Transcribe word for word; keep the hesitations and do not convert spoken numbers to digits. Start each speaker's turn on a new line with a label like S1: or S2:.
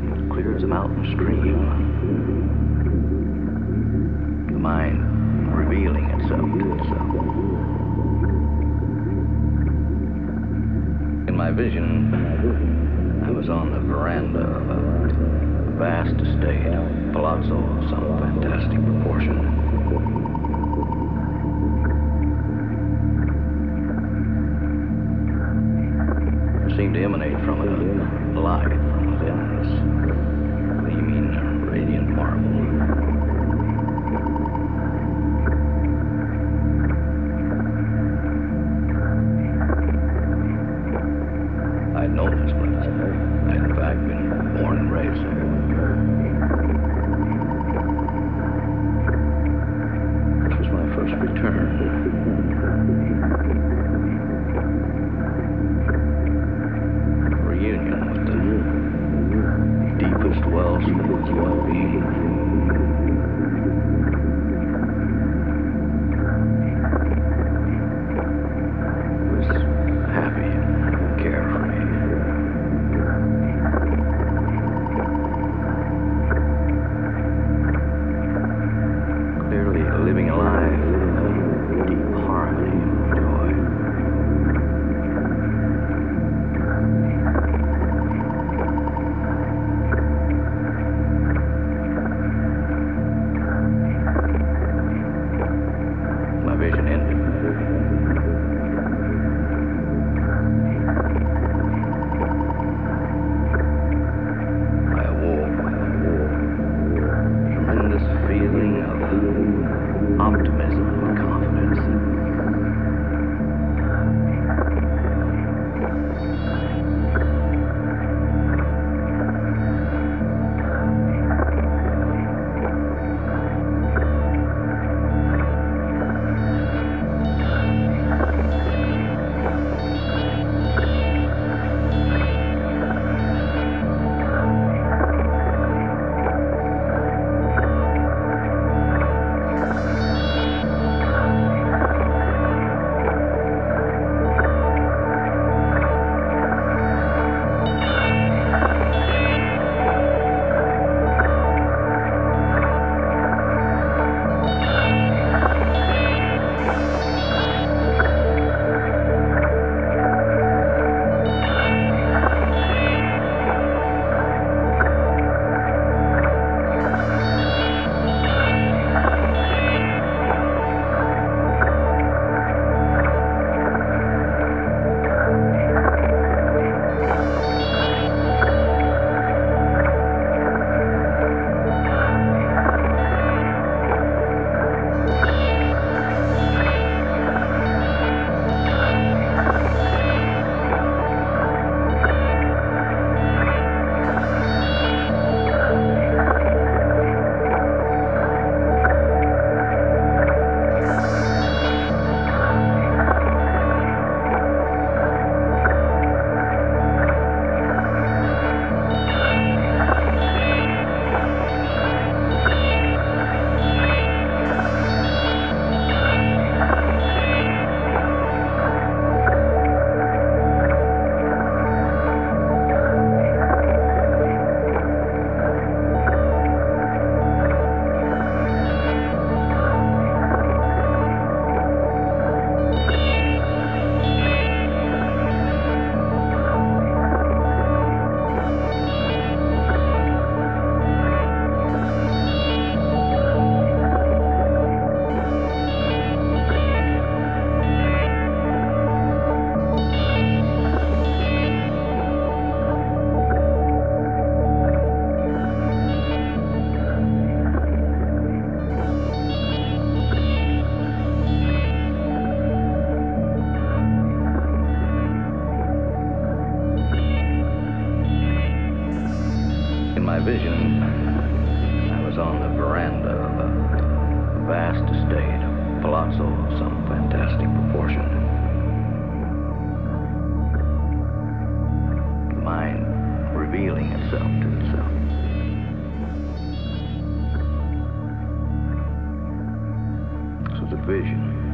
S1: clear as a mountain stream. The mind revealing itself to itself. In my vision, I was on the veranda of a vast estate, a palazzo of some fantastic proportion. Seemed to emanate from it a light from within this gleaming, radiant marble. I'd known this place. I'd in fact been born and raised there. This was my first return. Wells of human being. It was happy and carefree. Clearly living a life of deep harmony and joy. Optimism and confidence. Vision, I was on the veranda of a vast estate, a palazzo of some fantastic proportion. The mind revealing itself to itself. This was a vision.